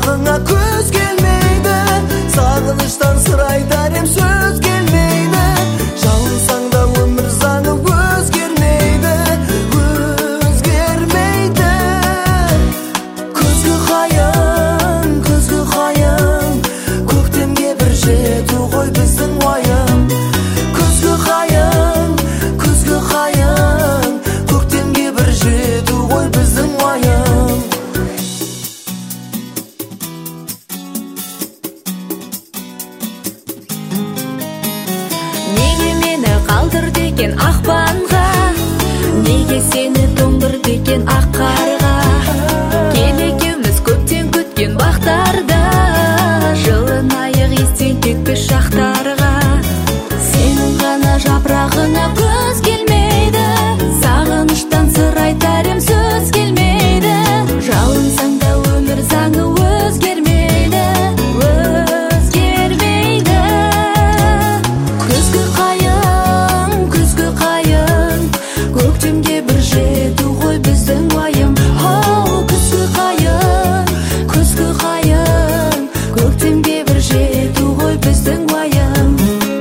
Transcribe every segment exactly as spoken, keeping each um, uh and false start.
жапырағыңа көз келмейді, сағыныштан сыр айтар ем сөз келмейді. Жалынсаң да өмір заңы өзгермейді, өзгермейді. Күзгі қайың, күзгі қайың, көктемге бір жету ғой біздің уайым. Күзгі қайың, күзгі қайың, көктемге бір жету ғой біздің уайым. Неге мені қалдырды екен ақпанға, неге сені тоңдырды екен ақ қарға? Кел екеуміз көптен күткен бақтарда, жылынайық естен кетпес шақтарға. Сенің ғана жапырағыңа көз келмейді, сағыныштан сыр айтар ем сөз келмейді. Жалынсаң да өмір заңы өзгермейді, өзгермейді. Күзгі қайың, күзгі қайың, көктемге бір жету ғой біздің уайым. Оу, күзгі қайың, күзгі қайың, көктемге бір жету ғой біздің уайым.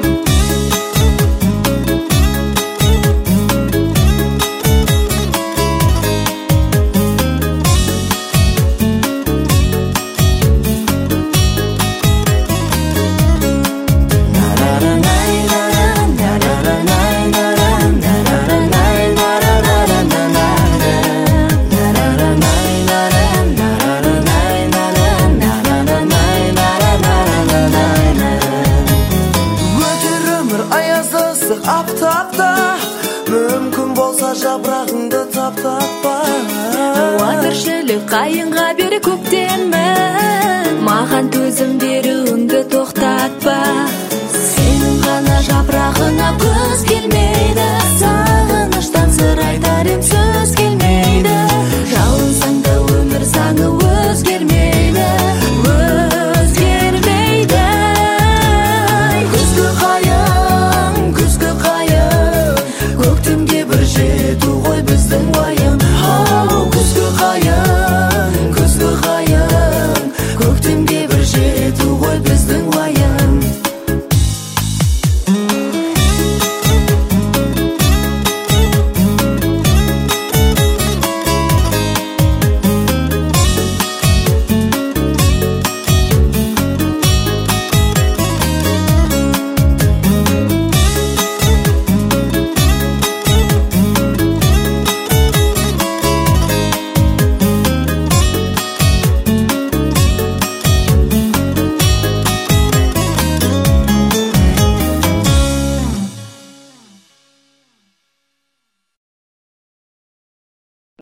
Өтер өмір аяздысық аптапта, мүмкін болса жапырағыңды тап таппа. Уа тіршілік қайынға бері көктемін, маған төзім